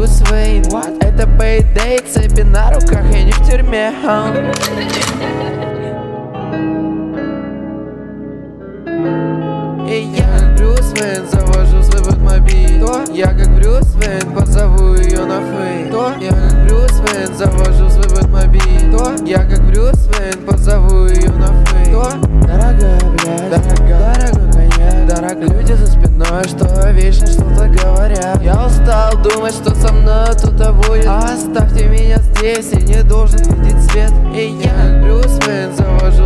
Брюс Уэйн. Это Payday, цепи на руках, я не в тюрьме. И я как Брюс Уэйн завожу свой Бэтмобиль. Я как Брюс Уэйн позову ее на фейк. Я как Брюс Уэйн завожу свой Бэтмобиль. Я как Брюс Уэйн позову ее на фейк. Дорогая, блядь, дорогой коньяк, дорогая. Люди за спиной, что вечно что-то говорят. Я устал думать, что со мной кто-то будет. Оставьте меня здесь, я не должен видеть свет. И я как Брюс Уэйн завожу